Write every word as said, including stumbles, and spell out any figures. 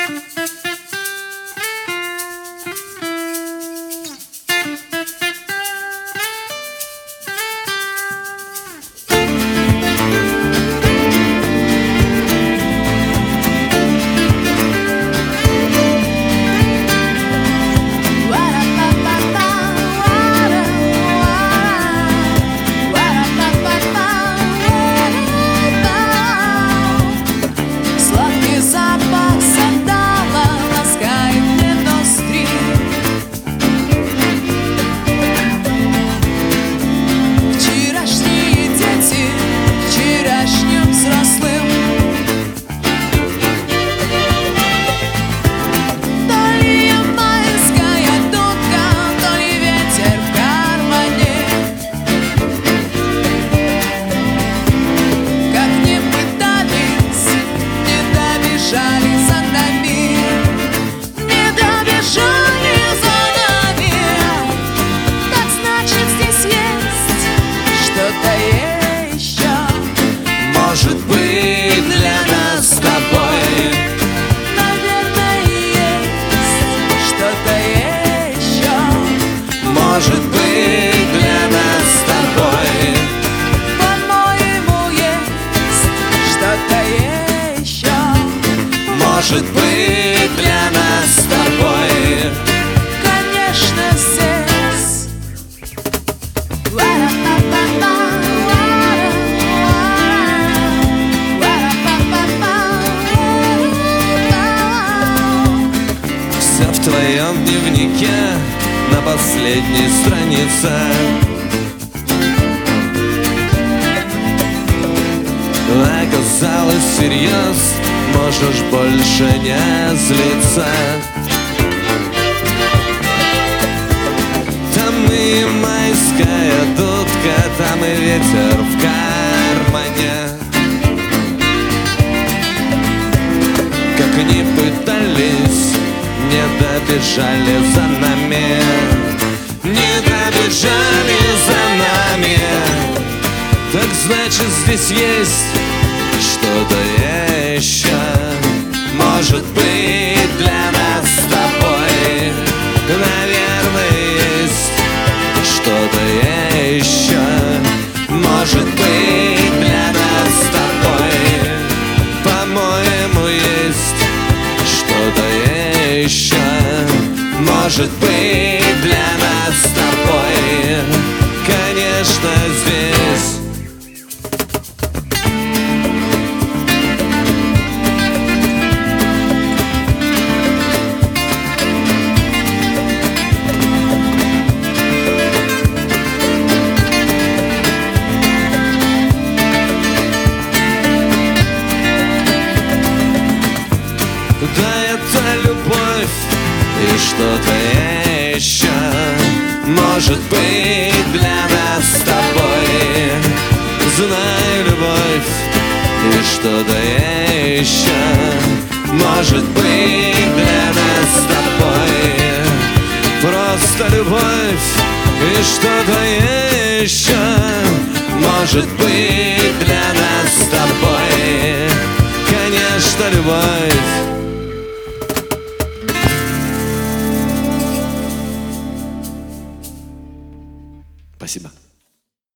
Может быть, для нас с тобой, наверное, есть что-то еще. Может быть, для нас с тобой, по-моему, есть что-то еще. может быть, для нас с тобой, конечно, здесь. все в твоем дневнике на последней странице. Оказалось всерьез, можешь больше не злиться. Там и майская дудка, там и ветер в кармане. Как ни пытались, не добежали за нами, не добежали за нами. Так значит, здесь есть что-то еще. Может быть, для нас с тобой, наверное, есть что-то еще. Может быть, для нас с тобой, по-моему, есть что-то еще. Может быть, для нас с тобой, конечно, здесь. Да, это любовь и что-то еще. Может быть, для нас с тобой, знаю, любовь и что-то еще. Может быть, для нас с тобой, просто любовь и что-то еще. Может быть, для нас с тобой, конечно, любовь. Спасибо.